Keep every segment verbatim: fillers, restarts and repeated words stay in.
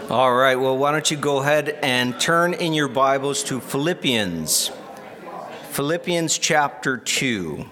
All right, well, why don't you go ahead and turn in your Bibles to Philippians. Philippians chapter two.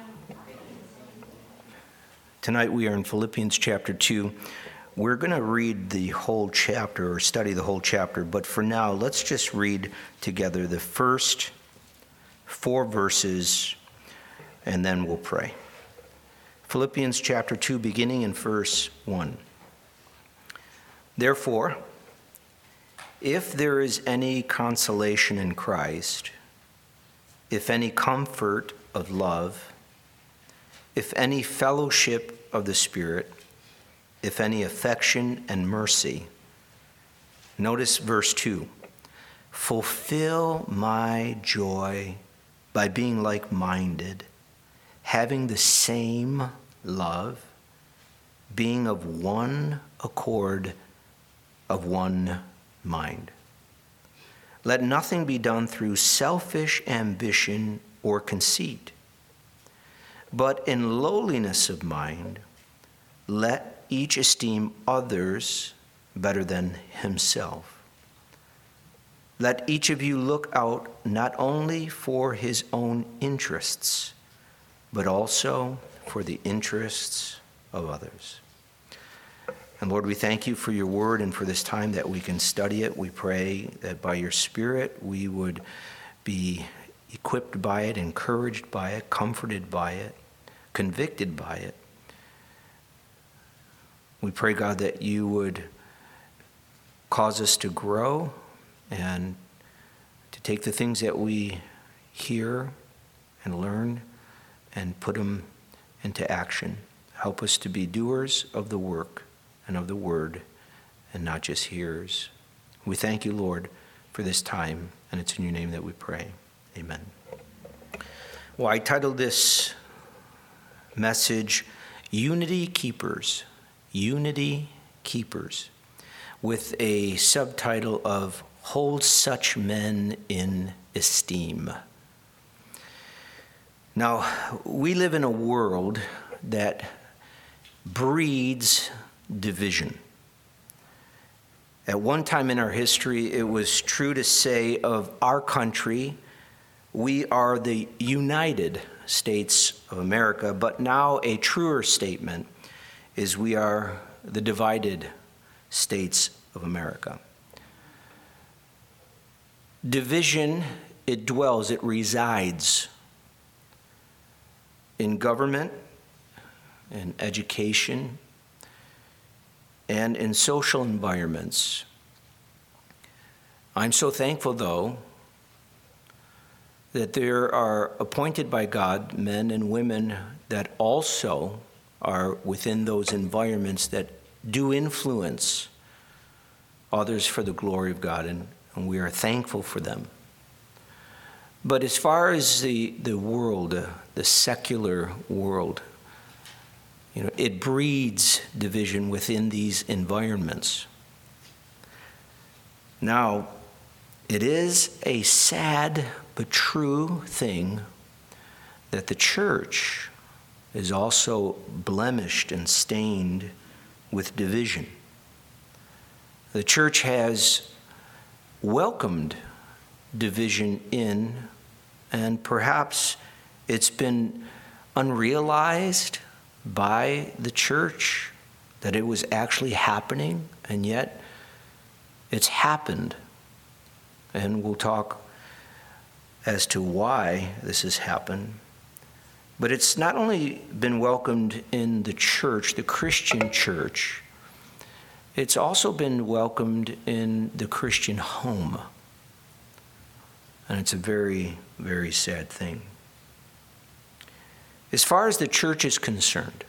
Tonight we are in Philippians chapter two. We're going to read the whole chapter or study the whole chapter, but for now, let's just read together the first four verses, and then we'll pray. Philippians chapter two, beginning in verse one. Therefore, if there is any consolation in Christ, if any comfort of love, if any fellowship of the Spirit, if any affection and mercy, notice verse two, fulfill my joy by being like-minded, having the same love, being of one accord, of one mind. Let nothing be done through selfish ambition or conceit, but in lowliness of mind, let each esteem others better than himself. Let each of you look out not only for his own interests, but also for the interests of others. And Lord, we thank you for your word and for this time that we can study it. We pray that by your Spirit we would be equipped by it, encouraged by it, comforted by it, convicted by it. We pray, God, that you would cause us to grow and to take the things that we hear and learn and put them into action. Help us to be doers of the work and of the word, and not just hearers. We thank you, Lord, for this time, and it's in your name that we pray. Amen. Well, I titled this message, Unity Keepers. Unity Keepers, with a subtitle of Hold Such Men in Esteem. Now, we live in a world that breeds division. At one time in our history, it was true to say of our country, we are the United States of America, but now a truer statement is we are the divided states of America. Division, it dwells, it resides in government, in education, and in social environments. I'm so thankful, though, that there are appointed by God men and women that also are within those environments that do influence others for the glory of God, and, and we are thankful for them. But as far as the, the world, uh, the secular world, you know, it breeds division within these environments. Now, it is a sad but true thing that the church is also blemished and stained with division. The church has welcomed division in, and perhaps it's been unrealized by the church that it was actually happening, and yet it's happened. And we'll talk as to why this has happened. But it's not only been welcomed in the church, the Christian church, it's also been welcomed in the Christian home. And it's a very, very sad thing. As far as the church is concerned,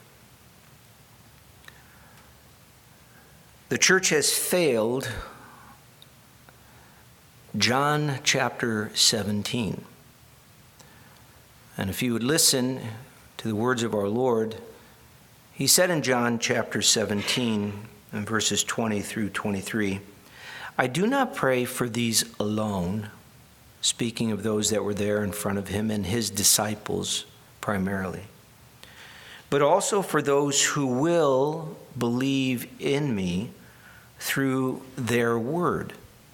the church has failed John chapter seventeen. And if you would listen to the words of our Lord, he said in John chapter seventeen, and verses twenty through twenty-three, I do not pray for these alone, speaking of those that were there in front of him and his disciples primarily, but also for those who will believe in me through their word.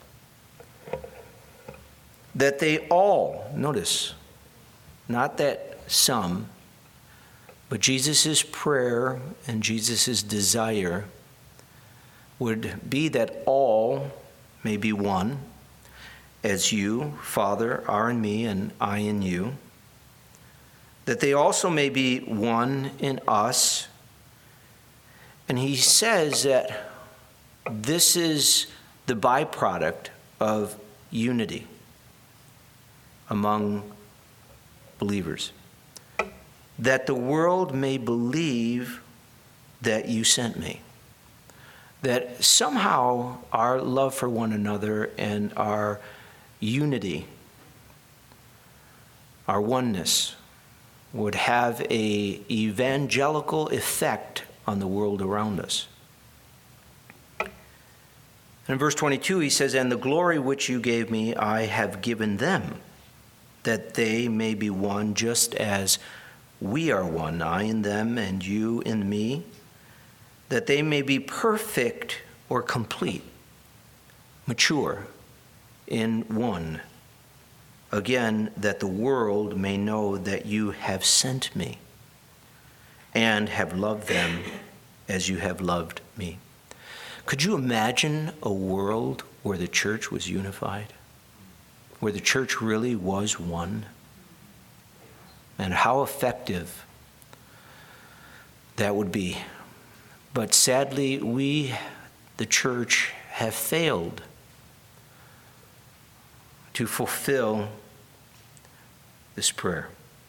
That they all, notice, not that some, but Jesus' prayer and Jesus' desire would be that all may be one, as you, Father, are in me and I in you, that they also may be one in us. And he says that this is the byproduct of unity among believers, that the world may believe that you sent me. That somehow our love for one another and our unity, our oneness, would have an evangelical effect on the world around us. In verse twenty-two, he says, "And the glory which you gave me, I have given them, that they may be one, just as we are one, I in them and you in me, that they may be perfect or complete, mature in one. Again, that the world may know that you have sent me and have loved them as you have loved me." Could you imagine a world where the church was unified? Where the church really was one? And how effective that would be. But sadly, we, the church, have failed to fulfill this prayer.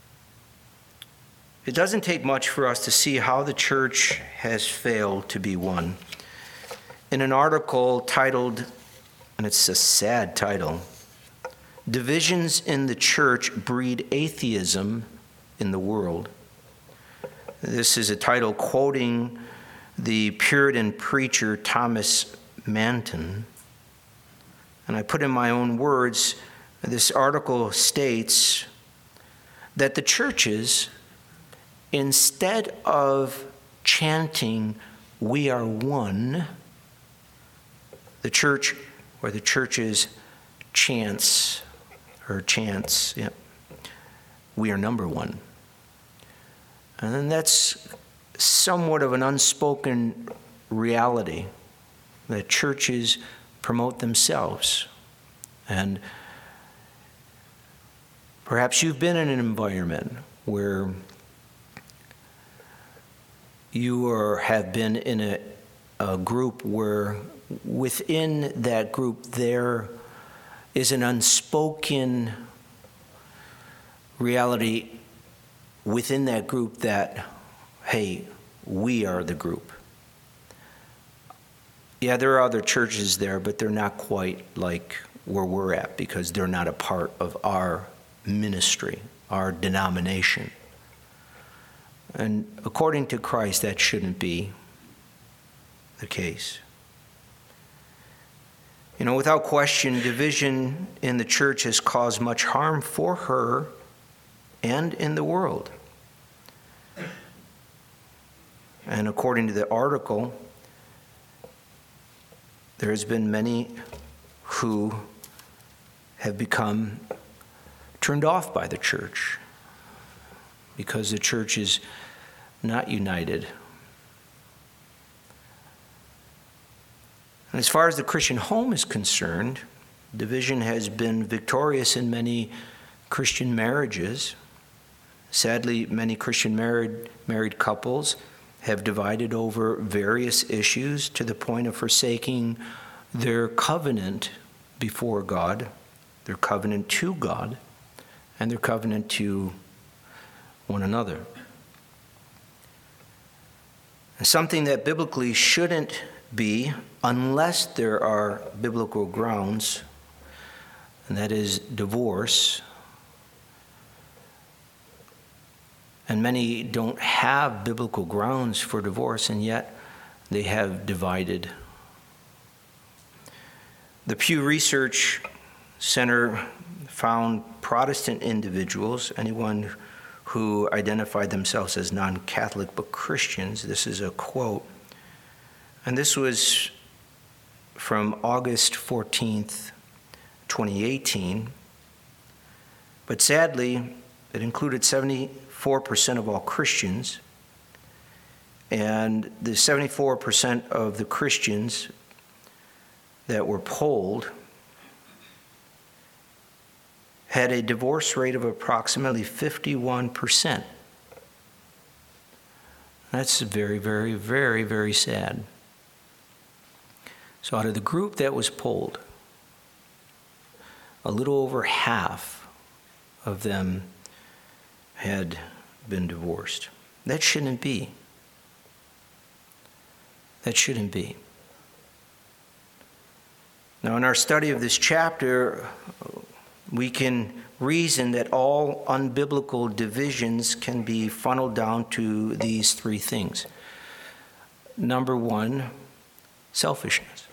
It doesn't take much for us to see how the church has failed to be one. In an article titled, and it's a sad title, "Divisions in the Church Breed Atheism in the World." This is a title quoting the Puritan preacher Thomas Manton. And I put in my own words, this article states that the churches, instead of chanting, "We are one," the church, or the churches chants, or chants, yeah, "We are number one." And then that's somewhat of an unspoken reality that churches promote themselves. And perhaps you've been in an environment where you or have been in a, a group where within that group there is an unspoken reality within that group that, hey, we are the group. Yeah, there are other churches there, but they're not quite like where we're at because they're not a part of our ministry, our denomination. And according to Christ, that shouldn't be the case. You know, without question, division in the church has caused much harm for her and in the world. And according to the article, there has been many who have become turned off by the church because the church is not united. And as far as the Christian home is concerned, division has been victorious in many Christian marriages. Sadly, many Christian married, married couples have divided over various issues to the point of forsaking their covenant before God, their covenant to God, and their covenant to one another. And something that biblically shouldn't be unless there are biblical grounds, and that is divorce. And many don't have biblical grounds for divorce, and yet they have divided. The Pew Research Center found Protestant individuals, anyone who identified themselves as non-Catholic but Christians, this is a quote, and this was from August fourteenth, twenty eighteen, but sadly, it included seventy-four percent of all Christians, and the seventy-four percent of the Christians that were polled had a divorce rate of approximately fifty-one percent. That's very, very, very, very sad. So out of the group that was polled, a little over half of them had been divorced. That shouldn't be. That shouldn't be. Now, in our study of this chapter, we can reason that all unbiblical divisions can be funneled down to these three things. Number one, selfishness.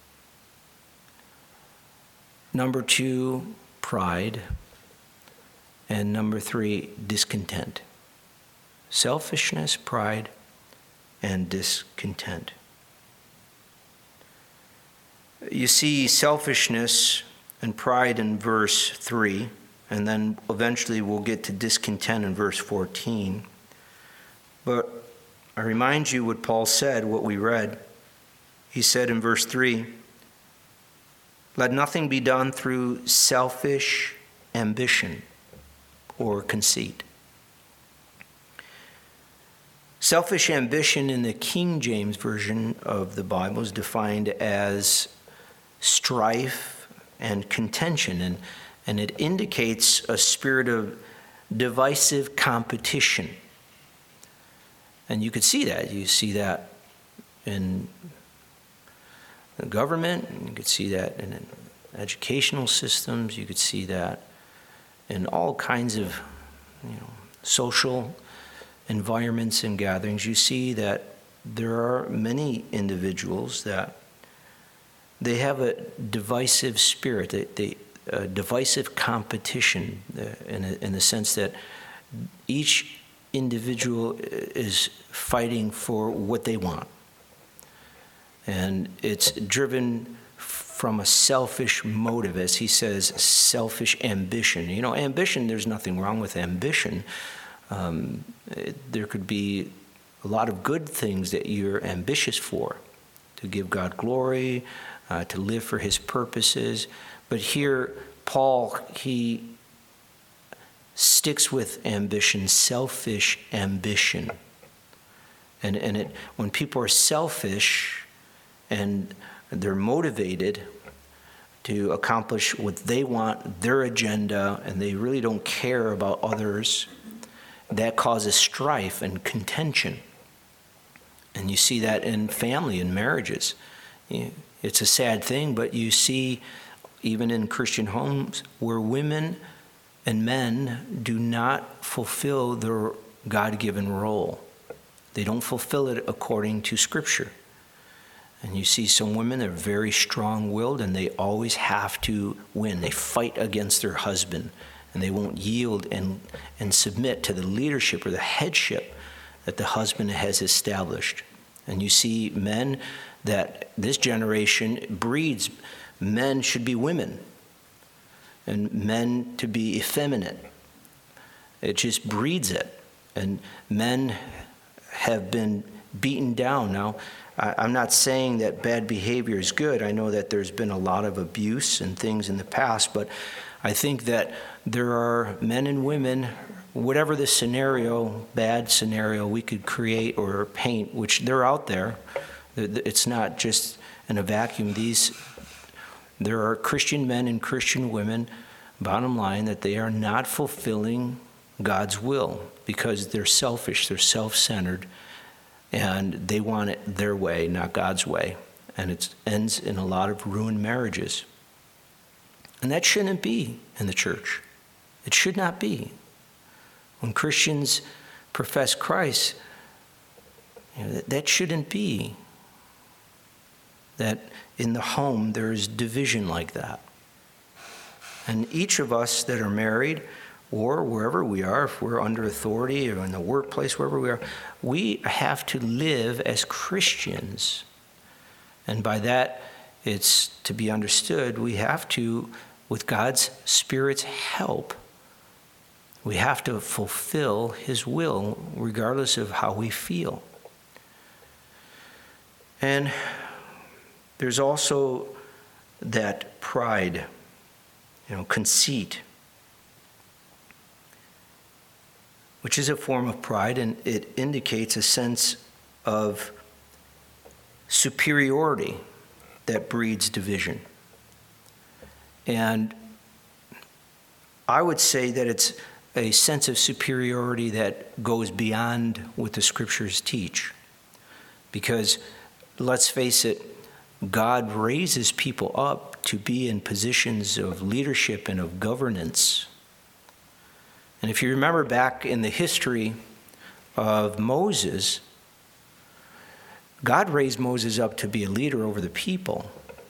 Number two, pride. And number three, discontent. Selfishness, pride, and discontent. You see selfishness and pride in verse three, and then eventually we'll get to discontent in verse fourteen. But I remind you what Paul said, what we read. He said in verse three, "Let nothing be done through selfish ambition or conceit." Selfish ambition in the King James Version of the Bible is defined as strife and contention, and, and it indicates a spirit of divisive competition. And you could see that. You see that in the government, you could see that in educational systems, you could see that in all kinds of, you know, social environments and gatherings. You see that there are many individuals that they have a divisive spirit, they, they, a divisive competition in, a, in the sense that each individual is fighting for what they want. And it's driven from a selfish motive, as he says, selfish ambition. You know, ambition, there's nothing wrong with ambition. Um, it, there could be a lot of good things that you're ambitious for, to give God glory, uh, to live for his purposes. But here, Paul, he sticks with ambition, selfish ambition. And, and it, when people are selfish and they're motivated to accomplish what they want, their agenda, and they really don't care about others, that causes strife and contention. And you see that in family and marriages. It's a sad thing, but you see even in Christian homes where women and men do not fulfill their God-given role. They don't fulfill it according to Scripture. And you see some women that are very strong-willed, and they always have to win. They fight against their husband, and they won't yield and, and submit to the leadership or the headship that the husband has established. And you see men that this generation breeds. Men should be women, and men to be effeminate. It just breeds it. And men have been beaten down. Now, I'm not saying that bad behavior is good. I know that there's been a lot of abuse and things in the past, but I think that there are men and women, whatever the scenario, bad scenario we could create or paint, which they're out there. It's not just in a vacuum. These, there are Christian men and Christian women, bottom line, that they are not fulfilling God's will because they're selfish, they're self-centered, and they want it their way, not God's way. And it ends in a lot of ruined marriages. And that shouldn't be in the church. It should not be. When Christians profess Christ, you know, that, that shouldn't be. That in the home there is division like that. And each of us that are married, or wherever we are, if we're under authority or in the workplace, wherever we are, we have to live as Christians. And by that, it's to be understood, we have to, with God's Spirit's help, we have to fulfill his will regardless of how we feel. And there's also that pride, you know, conceit, which is a form of pride, and it indicates a sense of superiority that breeds division. And I would say that it's a sense of superiority that goes beyond what the scriptures teach. Because let's face it, God raises people up to be in positions of leadership and of governance. And if you remember back in the history of Moses, God raised Moses up to be a leader over the people.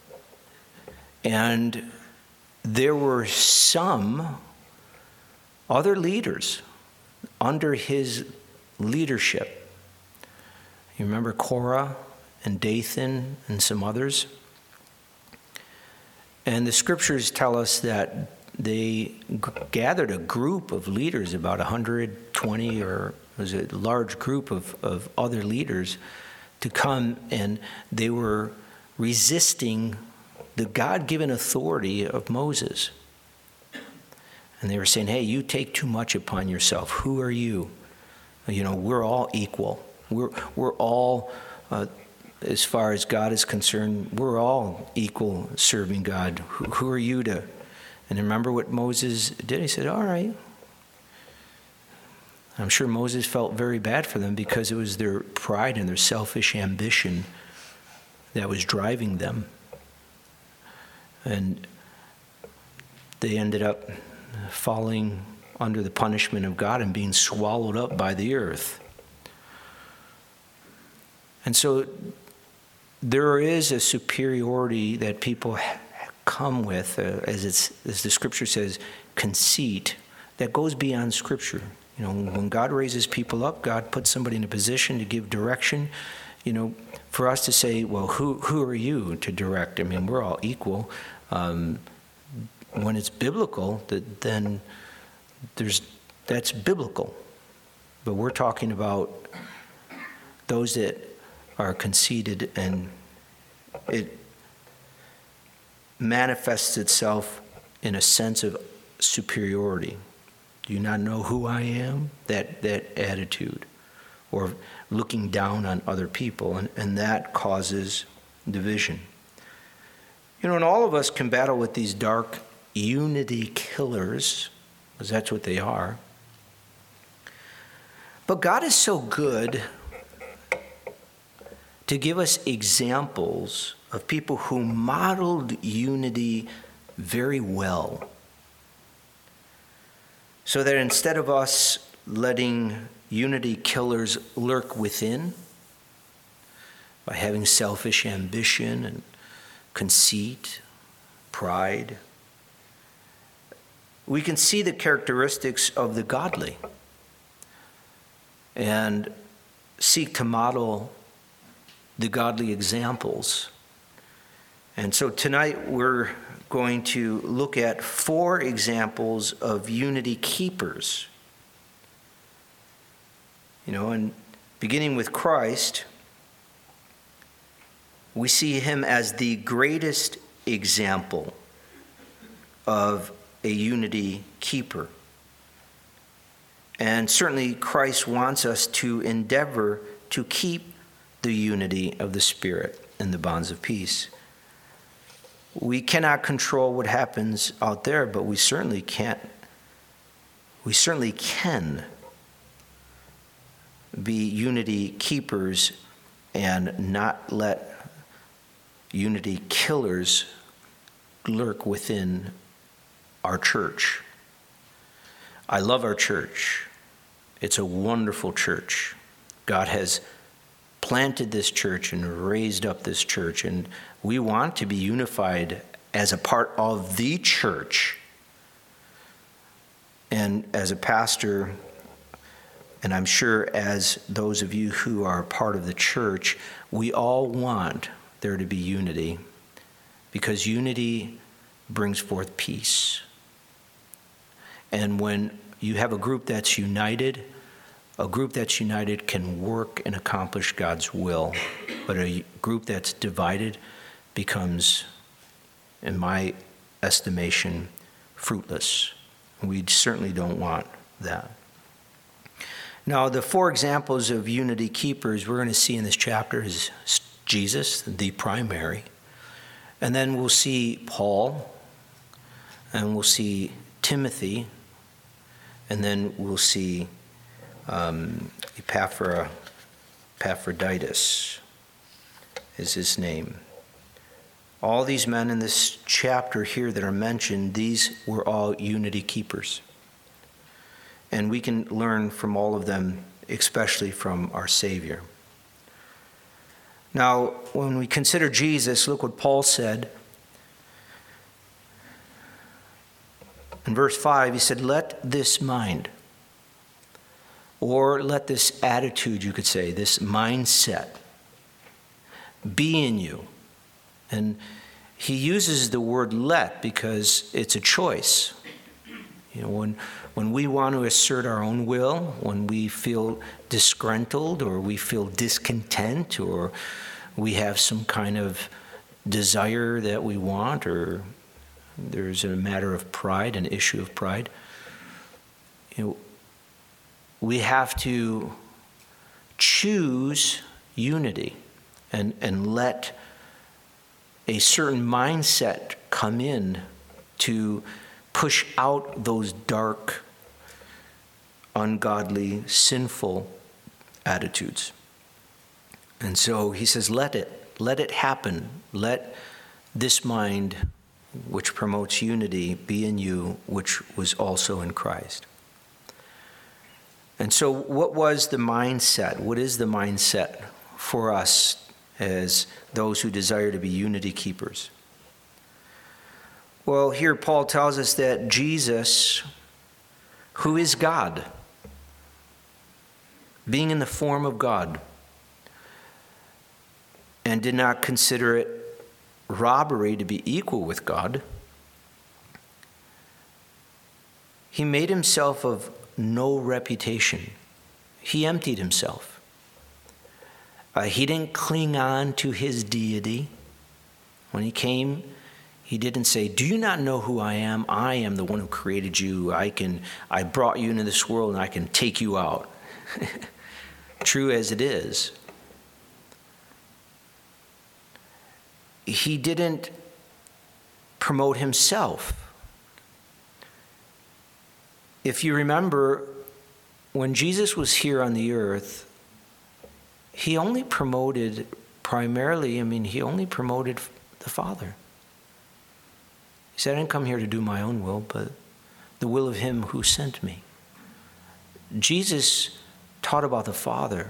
And there were some other leaders under his leadership. You remember Korah and Dathan and some others? And the scriptures tell us that they g- gathered a group of leaders, about one hundred twenty, or it was a large group of, of other leaders, to come, and they were resisting the God-given authority of Moses. And they were saying, hey, you take too much upon yourself. Who are you? You know, we're all equal. We're, we're all, uh, as far as God is concerned, we're all equal serving God. Who, who are you to? And remember what Moses did? He said, all right. I'm sure Moses felt very bad for them because it was their pride and their selfish ambition that was driving them. And they ended up falling under the punishment of God and being swallowed up by the earth. And so there is a superiority that people come with, uh, as it's as the scripture says, conceit, that goes beyond scripture. You know, when God raises people up, God puts somebody in a position to give direction. You know, for us to say, well, who who are you to direct? I mean, we're all equal. Um, when it's biblical, that then there's that's biblical. But we're talking about those that are conceited, and it manifests itself in a sense of superiority. Do you not know who I am? That that attitude, or looking down on other people, and, and that causes division. You know, and all of us can battle with these dark unity killers, because that's what they are. But God is so good to give us examples of people who modeled unity very well. So that instead of us letting unity killers lurk within by having selfish ambition and conceit, pride, we can see the characteristics of the godly and seek to model the godly examples. And so tonight we're going to look at four examples of unity keepers. You know, and beginning with Christ, we see him as the greatest example of a unity keeper. And certainly Christ wants us to endeavor to keep the unity of the Spirit and the bonds of peace. We cannot control what happens out there, but we certainly can't. We certainly can be unity keepers and not let unity killers lurk within our church. I love our church. It's a wonderful church. God has planted this church and raised up this church, and we want to be unified as a part of the church. And as a pastor, and I'm sure as those of you who are part of the church, we all want there to be unity. because unity brings forth peace. And when you have a group that's united, a group that's united can work and accomplish God's will. But a group that's divided becomes, in my estimation, fruitless. We certainly don't want that. Now, the four examples of unity keepers we're going to see in this chapter is Jesus, the primary. And then we'll see Paul, and we'll see Timothy, and then we'll see um, Epaphra, Epaphroditus is his name. All these men in this chapter here that are mentioned, these were all unity keepers. And we can learn from all of them, especially from our Savior. Now, when we consider Jesus, look what Paul said. In verse five, he said, "Let this mind," or let this attitude, you could say, this mindset, be in you. And he uses the word "let" because it's a choice. You know, when when we want to assert our own will, when we feel disgruntled or we feel discontent or we have some kind of desire that we want, or there's a matter of pride, an issue of pride, you know, we have to choose unity and, and let a certain mindset come in to push out those dark, ungodly, sinful attitudes. And so he says, let it, let it happen. Let this mind, which promotes unity, be in you, which was also in Christ. And so what was the mindset? What is the mindset for us as those who desire to be unity keepers? Well, here Paul tells us that Jesus, who is God, being in the form of God, and did not consider it robbery to be equal with God, he made himself of no reputation. He emptied himself. Uh, he didn't cling on to his deity. When he came, he didn't say, "Do you not know who I am? I am the one who created you. I can, I brought you into this world and I can take you out." True as it is. He didn't promote himself. If you remember, when Jesus was here on the earth, he only promoted primarily, I mean, he only promoted the Father. He said, "I didn't come here to do my own will, but the will of him who sent me." Jesus taught about the Father,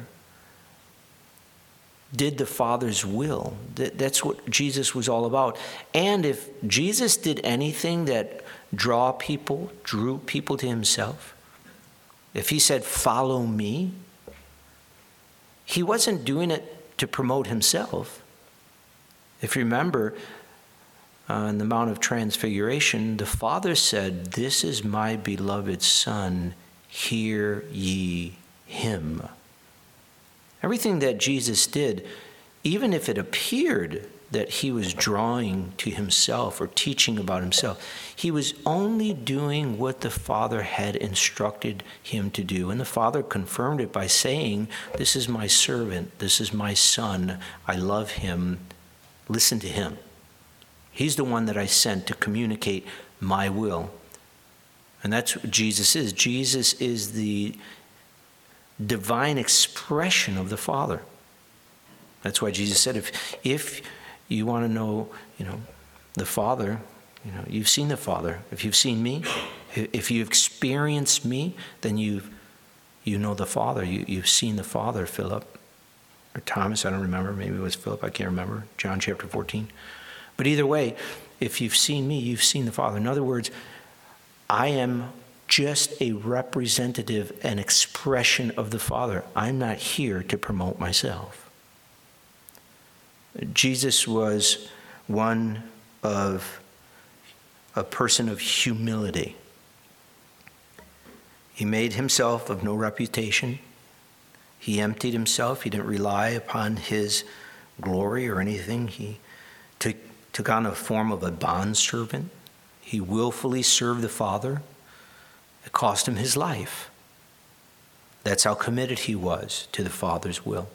did the Father's will. That's what Jesus was all about. And if Jesus did anything that draw people, drew people to himself, if he said, "Follow me," he wasn't doing it to promote himself. If you remember, uh, in the Mount of Transfiguration, the Father said, "This is my beloved Son, hear ye him." Everything that Jesus did, even if it appeared that he was drawing to himself or teaching about himself, he was only doing what the Father had instructed him to do. And the Father confirmed it by saying, "This is my servant, this is my Son, I love him, listen to him. He's the one that I sent to communicate my will." And that's what Jesus is. Jesus is the divine expression of the Father. That's why Jesus said, if if you want to know, you know, the Father, you know, you've seen the Father. If you've seen me, if you've experienced me, then you you know the Father. You, you've seen the Father, Philip. Or Thomas, I don't remember. Maybe it was Philip, I can't remember. John chapter fourteen. But either way, if you've seen me, you've seen the Father. In other words, I am just a representative and expression of the Father. I'm not here to promote myself. Jesus was one of a person of humility. He made himself of no reputation. He emptied himself. He didn't rely upon his glory or anything. He took, took on a form of a bondservant. He willfully served the Father. It cost him his life. That's how committed he was to the Father's will.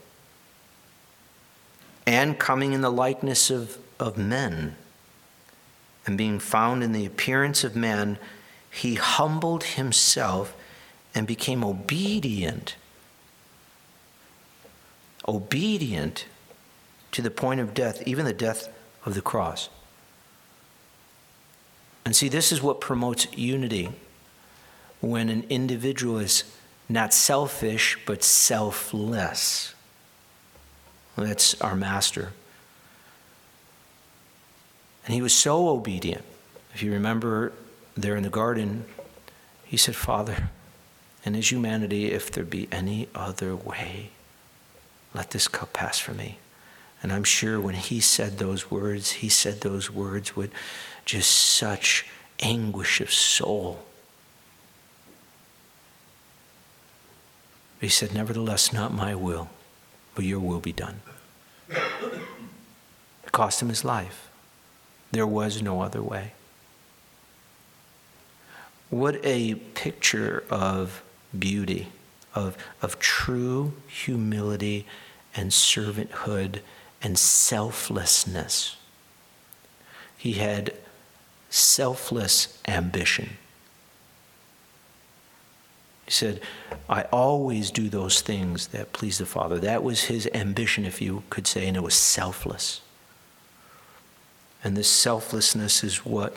And coming in the likeness of, of men, and being found in the appearance of man, he humbled himself and became obedient. Obedient to the point of death, even the death of the cross. And see, this is what promotes unity. When an individual is not selfish, but selfless. That's our master. And he was so obedient. If you remember there in the garden, he said, Father, in his humanity, if there be any other way, let this cup pass from me. And I'm sure when he said those words, he said those words with just such anguish of soul. He said, nevertheless, not my will, but your will be done. It cost him his life. There was no other way. What a picture of beauty, of, of true humility and servanthood and selflessness. He had selfless ambition. He said, I always do those things that please the Father. That was his ambition, if you could say, and it was selfless. And this selflessness is what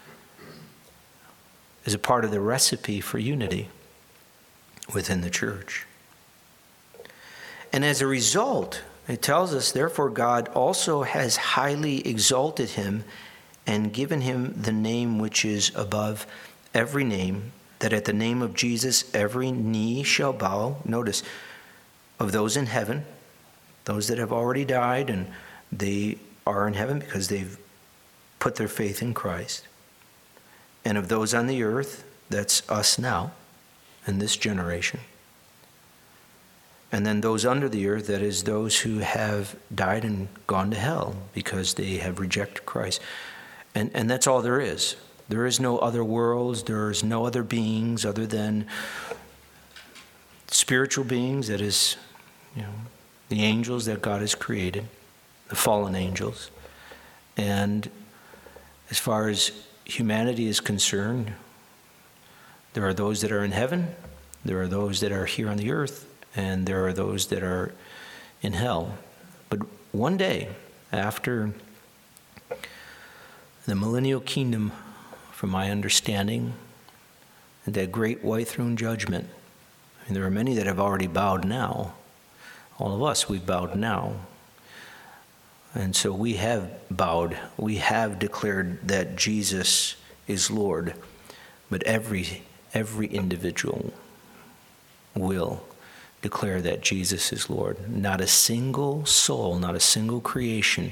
is a part of the recipe for unity within the church. And as a result, it tells us, therefore God also has highly exalted him and given him the name which is above every name, that at the name of Jesus every knee shall bow. Notice, of those in heaven, those that have already died, and they are in heaven because they've put their faith in Christ. And of those on the earth, that's us now, in this generation. And then those under the earth, that is those who have died and gone to hell because they have rejected Christ. And, and that's all there is. There is no other worlds. There is no other beings other than spiritual beings, that is, you know, the angels that God has created, the fallen angels. And as far as humanity is concerned, there are those that are in heaven, there are those that are here on the earth, and there are those that are in hell. But one day, after the millennial kingdom, from my understanding, and that great white throne judgment, and there are many that have already bowed now. All of us, we've bowed now. And so we have bowed. We have declared that Jesus is Lord. But every every individual will declare that Jesus is Lord. Not a single soul, not a single creation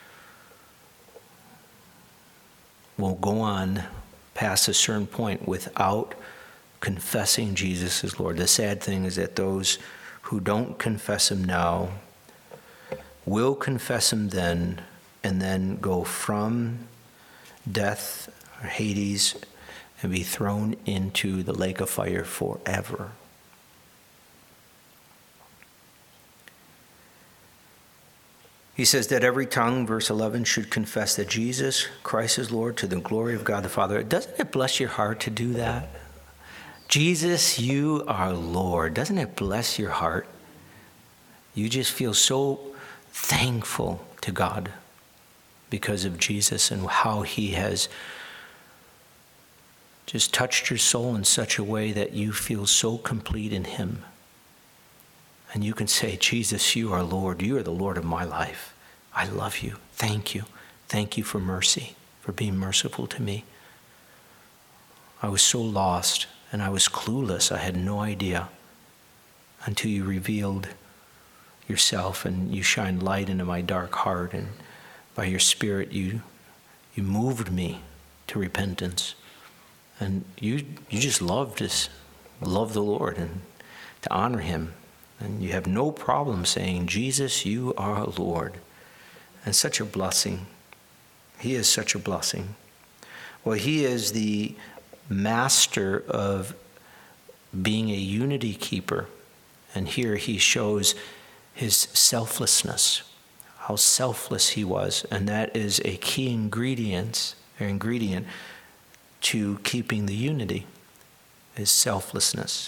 will go on past a certain point without confessing Jesus is Lord. The sad thing is that those who don't confess him now will confess him then, and then go from death or Hades and be thrown into the lake of fire forever. He says that every tongue, verse eleven, should confess that Jesus Christ is Lord, to the glory of God the Father. Doesn't it bless your heart to do that? Jesus, you are Lord. Doesn't it bless your heart? You just feel so thankful to God because of Jesus and how he has just touched your soul in such a way that you feel so complete in him. And you can say, Jesus, you are Lord. You are the Lord of my life. I love you. Thank you. Thank you for mercy, for being merciful to me. I was so lost and I was clueless. I had no idea until you revealed yourself and you shined light into my dark heart, and by your Spirit you You moved me to repentance. And you you just love to love the Lord and to honor him. And you have no problem saying, Jesus, you are Lord. And such a blessing. He is such a blessing. Well, he is the master of being a unity keeper. And here he shows his selflessness, how selfless he was. And that is a key ingredient, or ingredient to keeping the unity, is selflessness.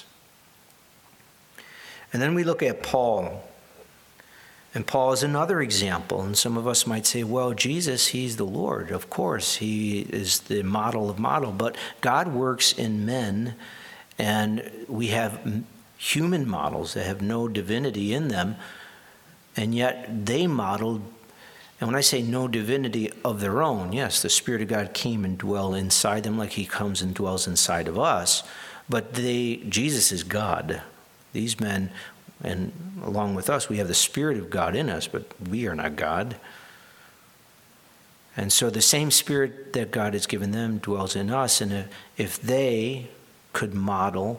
And then we look at Paul. And Paul is another example. And some of us might say, well, Jesus, he's the Lord. Of course, he is the model of model. But God works in men, and we have human models that have no divinity in them, and yet they modeled. And when I say no divinity of their own, yes, the Spirit of God came and dwelled inside them like he comes and dwells inside of us. But they, Jesus is God. These men, and along with us, we have the Spirit of God in us, but we are not God. And so the same Spirit that God has given them dwells in us. And if they could model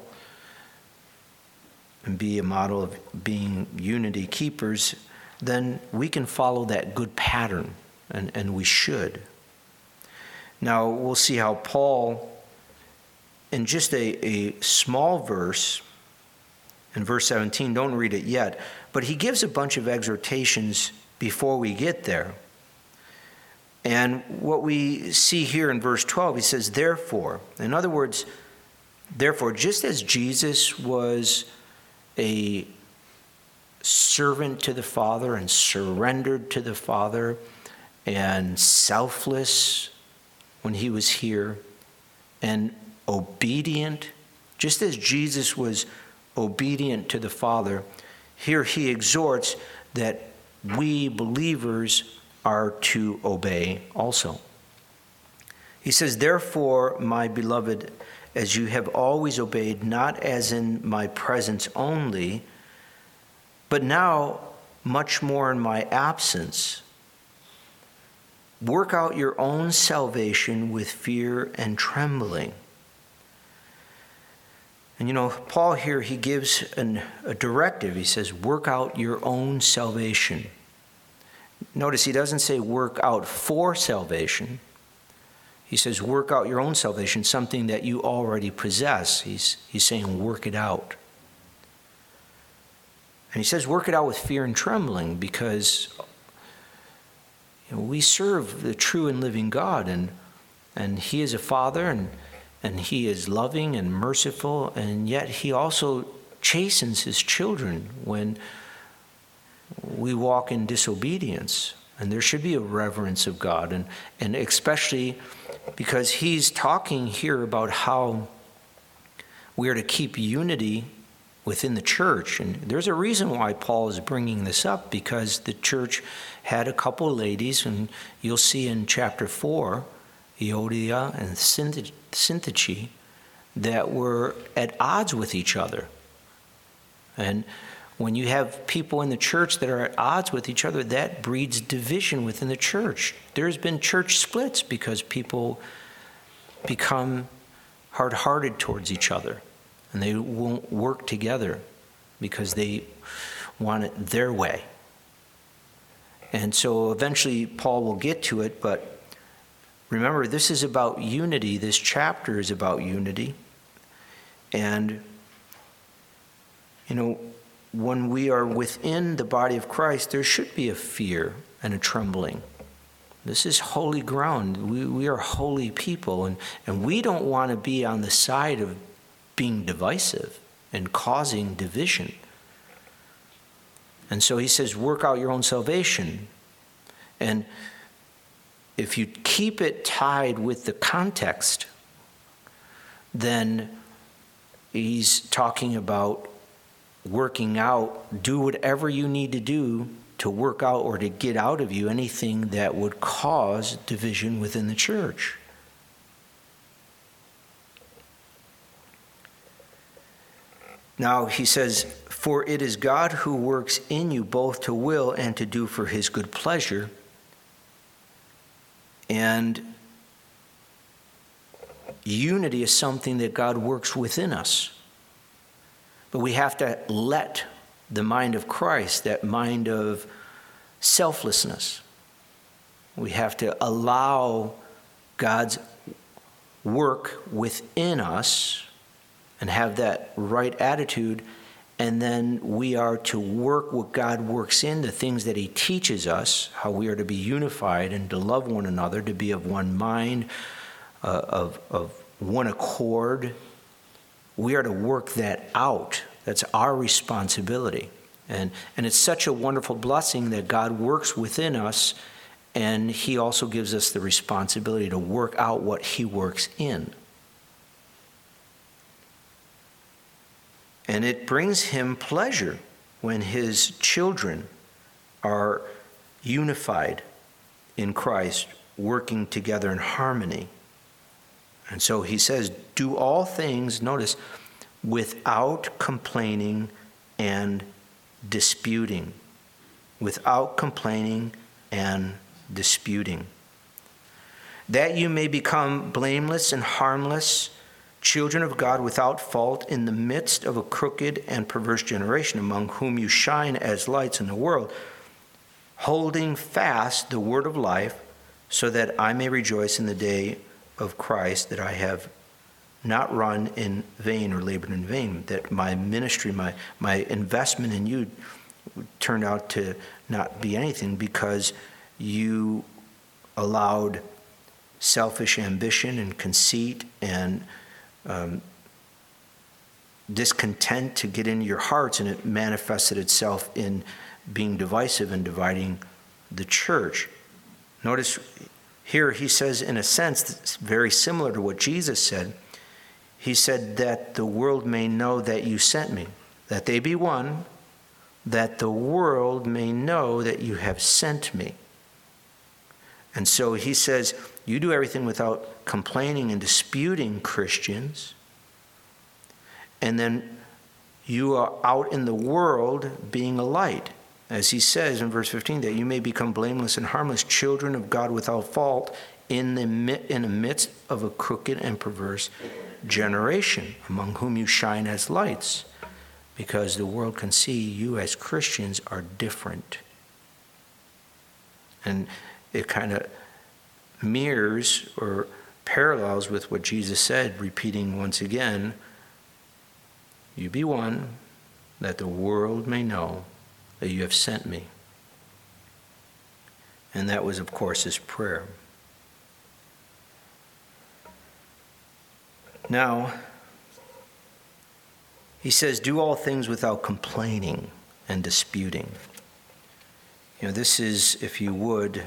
and be a model of being unity keepers, then we can follow that good pattern, and, and we should. Now, we'll see how Paul, in just a, a small verse, in verse seventeen, don't read it yet, but he gives a bunch of exhortations before we get there. And what we see here in verse twelve, he says, therefore, in other words, therefore, just as Jesus was a servant to the Father and surrendered to the Father and selfless when he was here and obedient, just as Jesus was obedient to the Father, here he exhorts that we believers are to obey also. He says, therefore, my beloved, as you have always obeyed, not as in my presence only, but now much more in my absence, work out your own salvation with fear and trembling. And you know, Paul here, he gives an, a directive. He says, work out your own salvation. Notice he doesn't say work out for salvation. He says work out your own salvation, something that you already possess. He's, he's saying work it out. And he says work it out with fear and trembling, because you know, we serve the true and living God, and and he is a father, and and he is loving and merciful, and yet he also chastens his children when we walk in disobedience. And there should be a reverence of God, and, and especially because he's talking here about how we are to keep unity within the church. And there's a reason why Paul is bringing this up, because the church had a couple of ladies, and you'll see in chapter four, Euodia and Syntyche, that were at odds with each other. And when you have people in the church that are at odds with each other, that breeds division within the church. There's been church splits because people become hard-hearted towards each other, and they won't work together because they want it their way. And so eventually Paul will get to it, but remember, this is about unity. This chapter is about unity. And, you know, when we are within the body of Christ, there should be a fear and a trembling. This is holy ground. We, we are holy people, and, and we don't want to be on the side of being divisive and causing division. And so he says, work out your own salvation. And if you keep it tied with the context, then he's talking about working out, do whatever you need to do to work out or to get out of you anything that would cause division within the church. Now he says, for it is God who works in you both to will and to do for his good pleasure. And unity is something that God works within us. But we have to let the mind of Christ, that mind of selflessness, we have to allow God's work within us and have that right attitude, and then we are to work what God works in, the things that he teaches us, how we are to be unified and to love one another, to be of one mind, uh, of, of one accord. We are to work that out. That's our responsibility. And, and it's such a wonderful blessing that God works within us, and he also gives us the responsibility to work out what he works in. And it brings him pleasure when his children are unified in Christ, working together in harmony. And so he says, do all things, notice, without complaining and disputing. Without complaining and disputing. That you may become blameless and harmless, children of God without fault in the midst of a crooked and perverse generation, among whom you shine as lights in the world, holding fast the word of life, so that I may rejoice in the day of Christ, that I have not run in vain or labored in vain, that my ministry, my, my investment in you turned out to not be anything because you allowed selfish ambition and conceit and um, discontent to get into your hearts, and it manifested itself in being divisive and dividing the church. Notice here he says, in a sense, that's very similar to what Jesus said. He said that the world may know that you sent me, that they be one, that the world may know that you have sent me. And so he says, you do everything without complaining and disputing, Christians. And then you are out in the world being a light. As he says in verse fifteen, that you may become blameless and harmless, children of God without fault in the, in the midst of a crooked and perverse generation, among whom you shine as lights, because the world can see you as Christians are different. And it kind of mirrors or parallels with what Jesus said, repeating once again, you be one, that the world may know that you have sent me. And that was, of course, his prayer. Now, he says, do all things without complaining and disputing. You know, this is, if you would,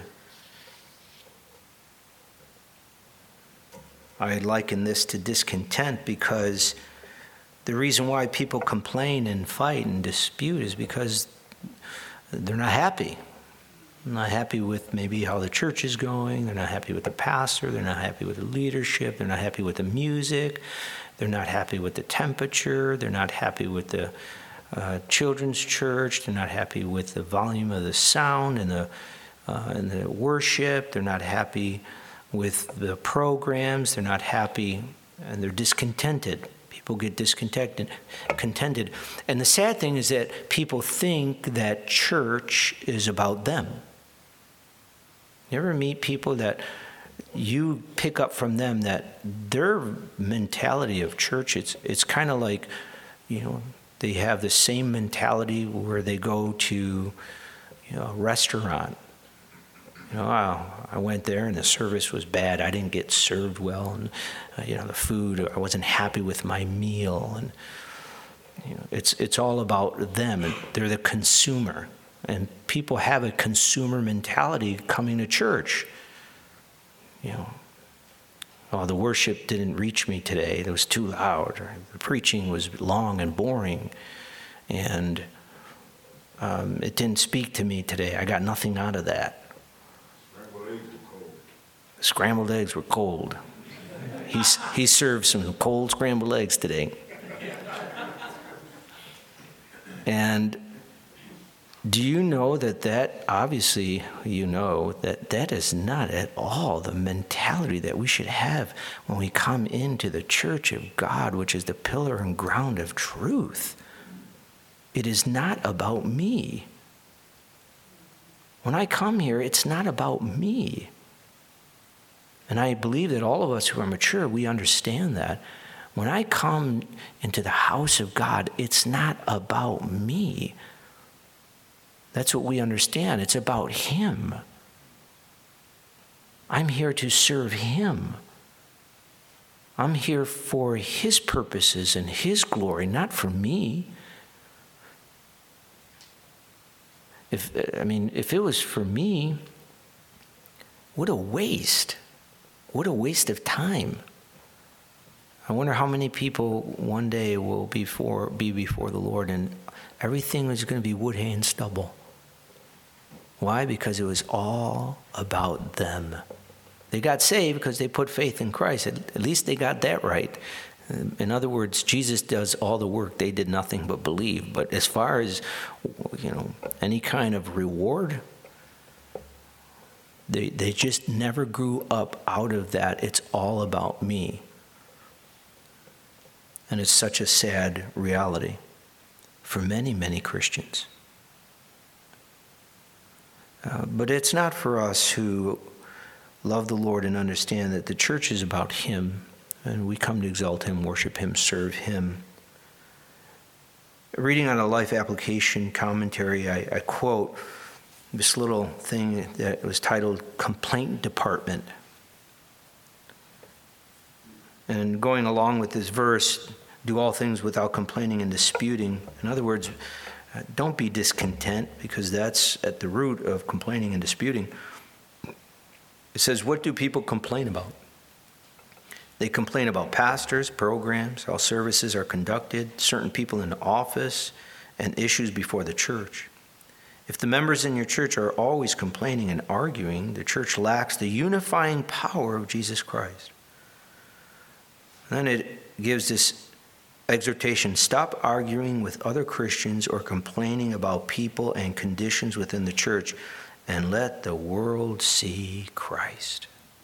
I liken this to discontent, because the reason why people complain and fight and dispute is because they're not happy. They're not happy with maybe how the church is going. They're not happy with the pastor. They're not happy with the leadership. They're not happy with the music. They're not happy with the temperature. They're not happy with the uh, children's church. They're not happy with the volume of the sound and the uh, and the worship. They're not happy with the programs. They're not happy, and they're discontented. People get discontented, contented. And the sad thing is that people think that church is about them. You ever meet people that you pick up from them that their mentality of church, it's it's kind of like, you know, they have the same mentality where they go to, you know, a restaurant. You know, I, I went there and the service was bad. I didn't get served well, and uh, you know, the food, I wasn't happy with my meal, and you know, it's it's all about them. They're the consumer, and people have a consumer mentality coming to church. You know, oh, the worship didn't reach me today. It was too loud. Or the preaching was long and boring, and um, it didn't speak to me today. I got nothing out of that. Scrambled eggs were cold. He, he served some cold scrambled eggs today. And Do you know that that, obviously you know, that that is not at all the mentality that we should have when we come into the church of God, which is the pillar and ground of truth. It is not about me. When I come here, it's not about me. And I believe that all of us who are mature, we understand that. When I come into the house of God, it's not about me. That's what we understand. It's about Him. I'm here to serve Him. I'm here for His purposes and His glory, not for me. If I mean, if it was for me, what a waste. What a waste of time. I wonder how many people one day will before, be before the Lord and everything is going to be wood, hay, and stubble. Why? Because it was all about them. They got saved because they put faith in Christ. At least they got that right. In other words, Jesus does all the work. They did nothing but believe. But as far as, you know, any kind of reward, they they just never grew up out of that. It's all about me. And it's such a sad reality for many, many Christians. Uh, but it's not for us who love the Lord and understand that the church is about Him, and we come to exalt Him, worship Him, serve Him. Reading on a Life Application commentary, I, I quote this little thing that was titled Complaint Department. And going along with this verse, do all things without complaining and disputing. In other words, Uh, don't be discontent, because that's at the root of complaining and disputing. It says, what do people complain about? They complain about pastors, programs, how services are conducted, certain people in the office, and issues before the church. If the members in your church are always complaining and arguing, the church lacks the unifying power of Jesus Christ. And then it gives this exhortation: stop arguing with other Christians or complaining about people and conditions within the church, and let the world see Christ.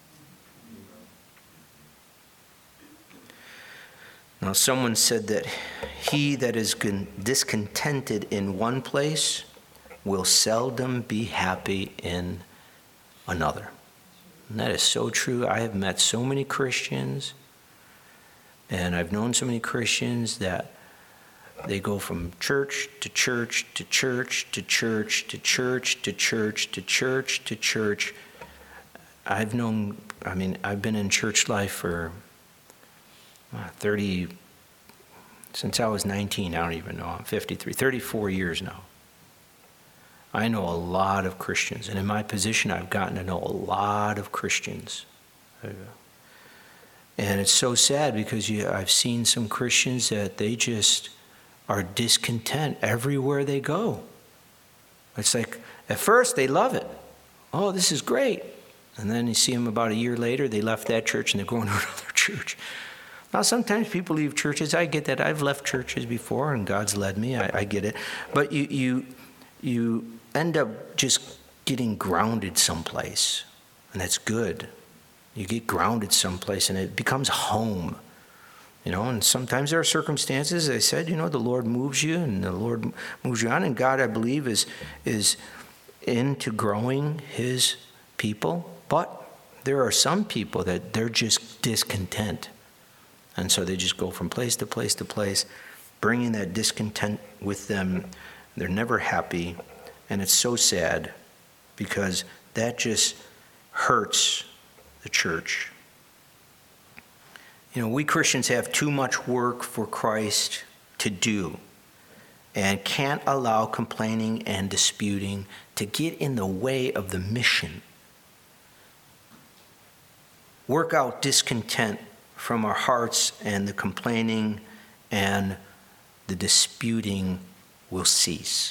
Now, someone said that he that is discontented in one place will seldom be happy in another. And that is so true. I have met so many Christians, and I've known so many Christians that they go from church to church to church to church to church to church to church to church. I've known, I mean, I've been in church life for thirty, since I was nineteen, I don't even know, I'm fifty-three, thirty-four years now. I know a lot of Christians, and in my position, I've gotten to know a lot of Christians. And it's so sad, because you, I've seen some Christians that they just are discontent everywhere they go. It's like, at first they love it. Oh, this is great. And then you see them about a year later, they left that church and they're going to another church. Now, sometimes people leave churches. I get that. I've left churches before, and God's led me. I, I get it. But you, you, you end up just getting grounded someplace, and that's good. You get grounded someplace, and it becomes home. You know, and sometimes there are circumstances, I said, you know, the Lord moves you, and the Lord moves you on, and God, I believe, is is into growing His people. But there are some people that they're just discontent. And so they just go from place to place to place, bringing that discontent with them. They're never happy. And it's so sad, because that just hurts the church. You know, we Christians have too much work for Christ to do, and can't allow complaining and disputing to get in the way of the mission. Work out discontent from our hearts, and the complaining and the disputing will cease.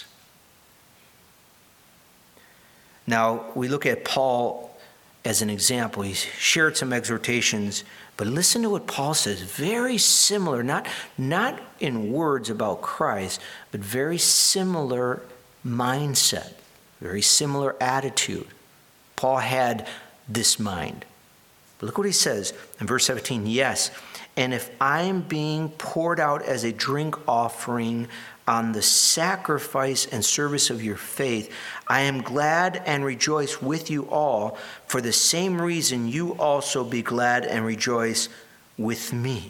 Now, we look at Paul as an example. He's shared some exhortations, but listen to what Paul says. Very similar, not, not in words about Christ, but very similar mindset, very similar attitude. Paul had this mind. But look what he says in verse seventeen. Yes, and if I am being poured out as a drink offering on the sacrifice and service of your faith, I am glad and rejoice with you all. For the same reason, you also be glad and rejoice with me.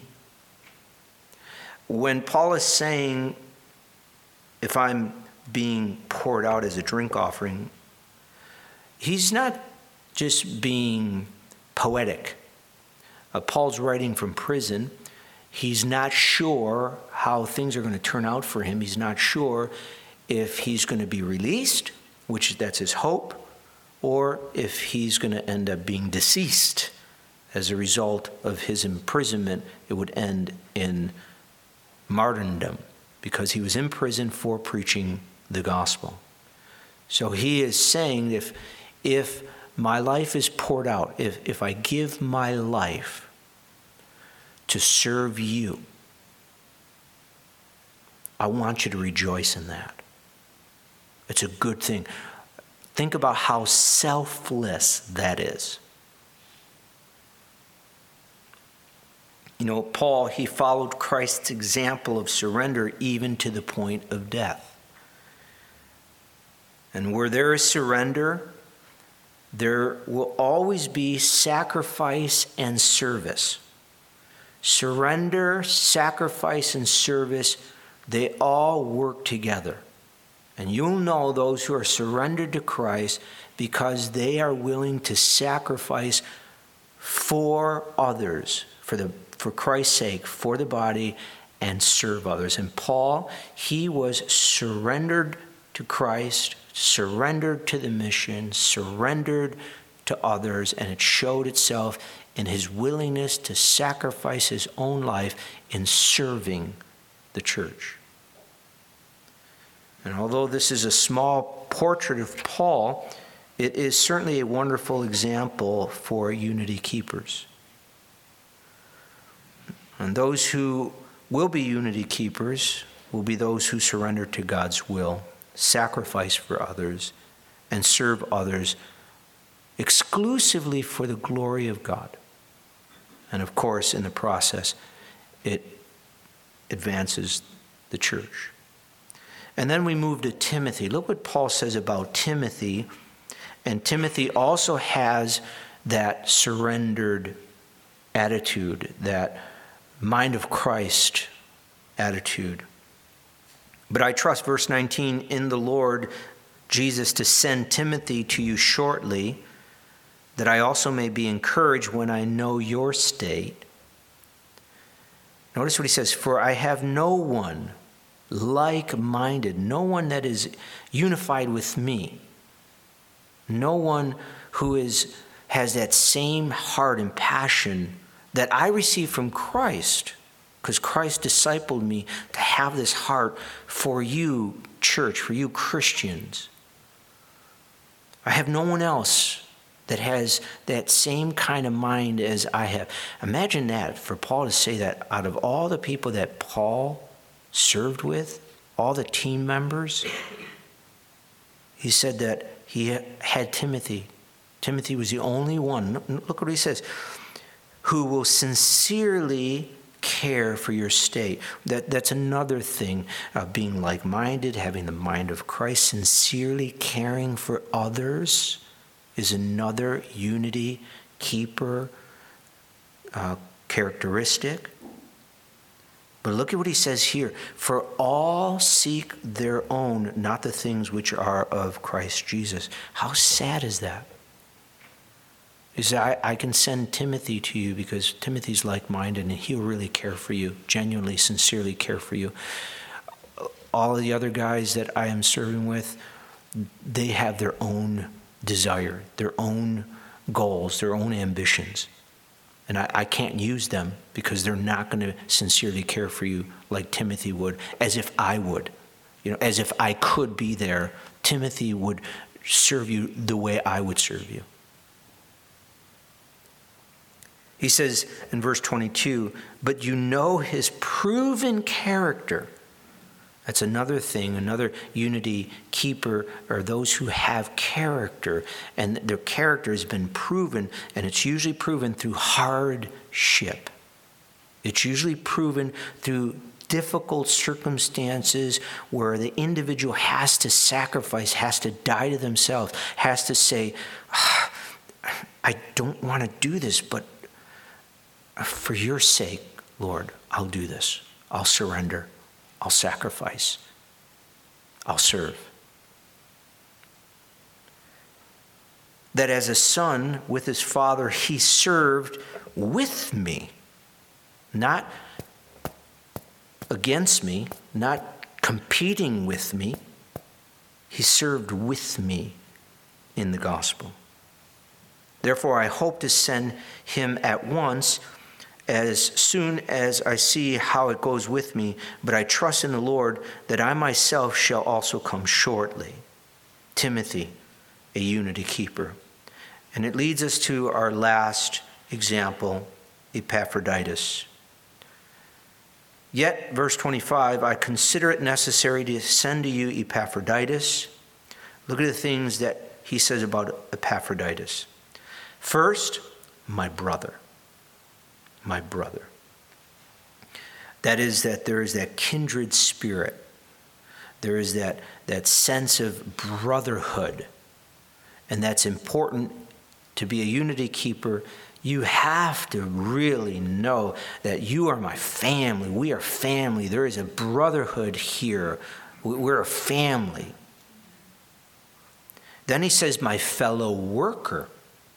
When Paul is saying, if I'm being poured out as a drink offering, he's not just being poetic. Uh, Paul's writing from prison. He's not sure how things are going to turn out for him. He's not sure if he's going to be released, which that's his hope, or if he's going to end up being deceased. As a result of his imprisonment, it would end in martyrdom, because he was in prison for preaching the gospel. So he is saying, if, if my life is poured out, if, if I give my life to serve you, I want you to rejoice in that. It's a good thing. Think about how selfless that is. You know, Paul, he followed Christ's example of surrender even to the point of death. And where there is surrender, there will always be sacrifice and service. Surrender, sacrifice, and service, they all work together. And you'll know those who are surrendered to Christ because they are willing to sacrifice for others, for the for Christ's sake, for the body, and serve others. And Paul, he was surrendered to Christ, surrendered to the mission, surrendered to others, and it showed itself in his willingness to sacrifice his own life in serving the church. And although this is a small portrait of Paul, it is certainly a wonderful example for unity keepers. And those who will be unity keepers will be those who surrender to God's will, sacrifice for others, and serve others exclusively for the glory of God. And of course, in the process, it advances the church. And then we move to Timothy. Look what Paul says about Timothy. And Timothy also has that surrendered attitude, that mind of Christ attitude. But I trust, verse nineteen, in the Lord Jesus to send Timothy to you shortly, that I also may be encouraged when I know your state. Notice what he says, for I have no one like-minded, no one that is unified with me, no one who is has that same heart and passion that I received from Christ, because Christ discipled me to have this heart for you, church, for you Christians. I have no one else that has that same kind of mind as I have. Imagine that, for Paul to say that out of all the people that Paul served with, all the team members, he said that he had Timothy. Timothy was the only one. Look what he says. Who will sincerely care for your state. That, that's another thing of being like-minded, having the mind of Christ. Sincerely caring for others is another unity keeper uh, characteristic. But look at what he says here. For all seek their own, not the things which are of Christ Jesus. How sad is that? Is that I, I can send Timothy to you because Timothy's like-minded and he'll really care for you, genuinely, sincerely care for you. All of the other guys that I am serving with, they have their own desire, their own goals, their own ambitions. And I, I can't use them because they're not going to sincerely care for you like Timothy would, as if I would. You know, as if I could be there, Timothy would serve you the way I would serve you. He says in verse twenty-two, but you know his proven character, That's another thing. Another unity keeper are those who have character, and their character has been proven, and it's usually proven through hardship. It's usually proven through difficult circumstances where the individual has to sacrifice, has to die to themselves, has to say, ah, I don't want to do this, but for your sake, Lord, I'll do this. I'll surrender. I'll sacrifice. I'll serve. That as a son with his father, he served with me, not against me, not competing with me. He served with me in the gospel. Therefore, I hope to send him at once, as soon as I see how it goes with me, but I trust in the Lord that I myself shall also come shortly. Timothy, a unity keeper. And it leads us to our last example, Epaphroditus. Yet, verse twenty-five, I consider it necessary to send to you Epaphroditus. Look at the things that he says about Epaphroditus. First, my brother. My brother. That is that there is that kindred spirit. There is that, that sense of brotherhood. And that's important to be a unity keeper. You have to really know that you are my family. We are family. There is a brotherhood here. We're a family. Then he says, my fellow worker.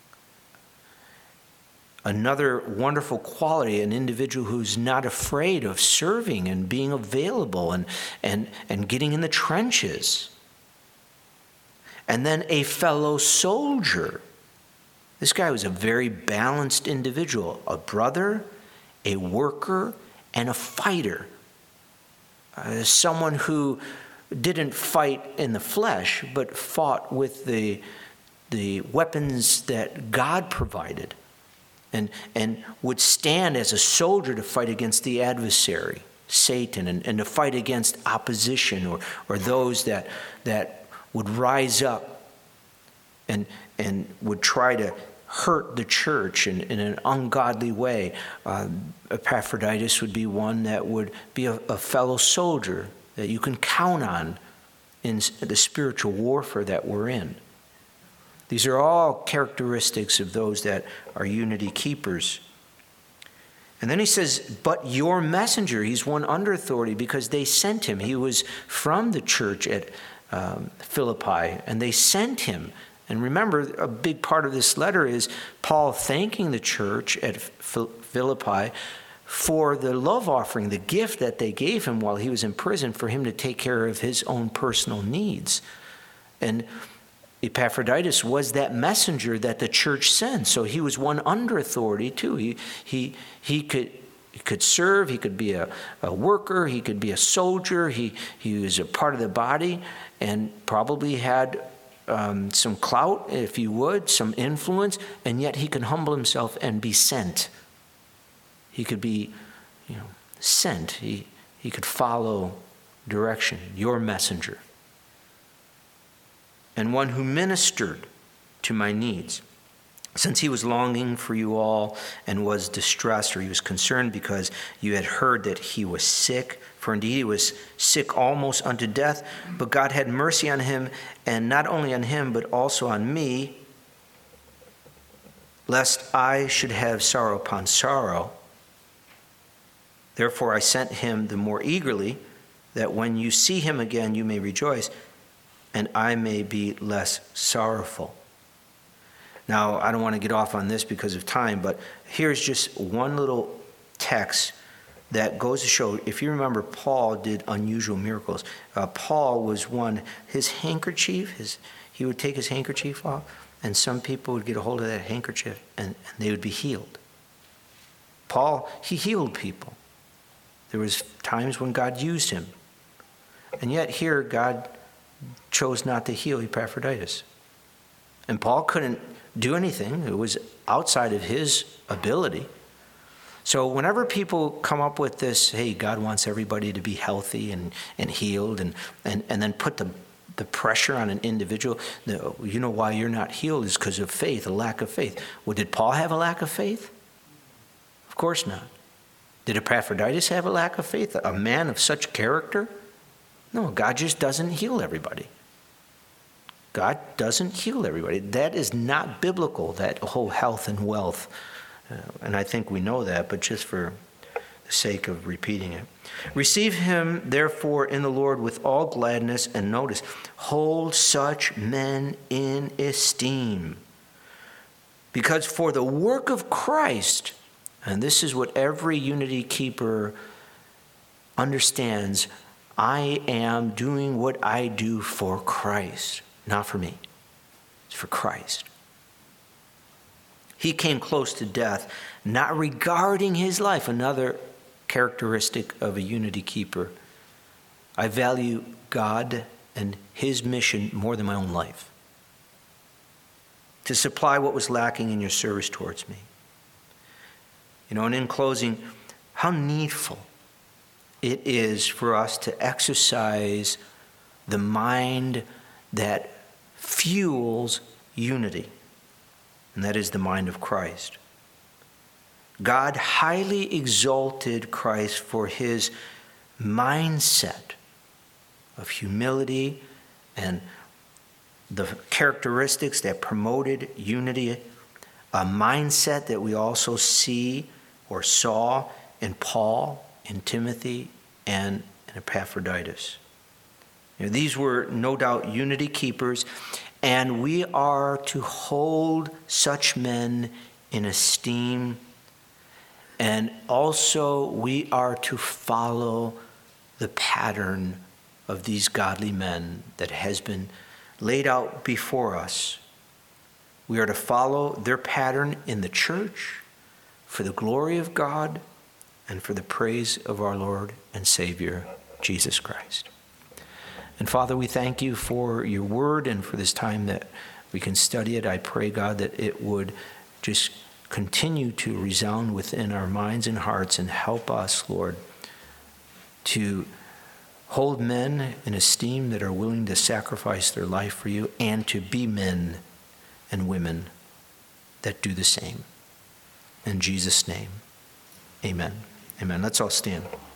Another wonderful quality, an individual who's not afraid of serving and being available and, and, and getting in the trenches. And then a fellow soldier. This guy was a very balanced individual, a brother, a worker, and a fighter. Uh, someone who didn't fight in the flesh, but fought with the, the weapons that God provided. And, and would stand as a soldier to fight against the adversary, Satan, and, and to fight against opposition or, or those that, that would rise up and, and would try to hurt the church in, in an ungodly way. Uh, Epaphroditus would be one that would be a, a fellow soldier that you can count on in the spiritual warfare that we're in. These are all characteristics of those that are unity keepers. And then he says, but your messenger, he's one under authority because they sent him. He was from the church at um, Philippi, and they sent him. And remember, a big part of this letter is Paul thanking the church at Philippi for the love offering, the gift that they gave him while he was in prison for him to take care of his own personal needs. And Epaphroditus was that messenger that the church sent. So he was one under authority too. He he he could he could serve, he could be a, a worker, he could be a soldier, he, he was a part of the body and probably had um, some clout, if you would, some influence, and yet he could humble himself and be sent. He could be, you know, sent. He he could follow direction, your messenger. And one who ministered to my needs. Since he was longing for you all and was distressed, or he was concerned because you had heard that he was sick, for indeed he was sick almost unto death, but God had mercy on him, and not only on him, but also on me, lest I should have sorrow upon sorrow. Therefore I sent him the more eagerly, that when you see him again you may rejoice, and I may be less sorrowful. Now, I don't want to get off on this because of time, but here's just one little text that goes to show, if you remember, Paul did unusual miracles. Uh, Paul was one, his handkerchief, his he would take his handkerchief off, and some people would get a hold of that handkerchief, and, and they would be healed. Paul, he healed people. There was times when God used him. And yet here, God chose not to heal Epaphroditus. And Paul couldn't do anything. It was outside of his ability. So whenever people come up with this, hey, God wants everybody to be healthy and, and healed, and, and, and then put the, the pressure on an individual, the, you know why you're not healed is because of faith, a lack of faith. Well, did Paul have a lack of faith? Of course not. Did Epaphroditus have a lack of faith, a man of such character? No, God just doesn't heal everybody. God doesn't heal everybody. That is not biblical, that whole health and wealth. Uh, and I think we know that, but just for the sake of repeating it. Receive him, therefore, in the Lord with all gladness, and notice, hold such men in esteem. Because for the work of Christ, and this is what every unity keeper understands, I am doing what I do for Christ, not for me. It's for Christ. He came close to death, not regarding his life, another characteristic of a unity keeper. I value God and his mission more than my own life. To supply what was lacking in your service towards me. You know, and in closing, how needful it is for us to exercise the mind that fuels unity. And that is the mind of Christ. God highly exalted Christ for his mindset of humility and the characteristics that promoted unity, a mindset that we also see or saw in Paul, in Timothy, and in Epaphroditus. You know, these were no doubt unity keepers, and we are to hold such men in esteem, and also we are to follow the pattern of these godly men that has been laid out before us. We are to follow their pattern in the church for the glory of God and for the praise of our Lord and Savior, Jesus Christ. And Father, we thank you for your word and for this time that we can study it. I pray, God, that it would just continue to resound within our minds and hearts and help us, Lord, to hold men in esteem that are willing to sacrifice their life for you, and to be men and women that do the same. In Jesus' name, amen. Amen. Let's all stand.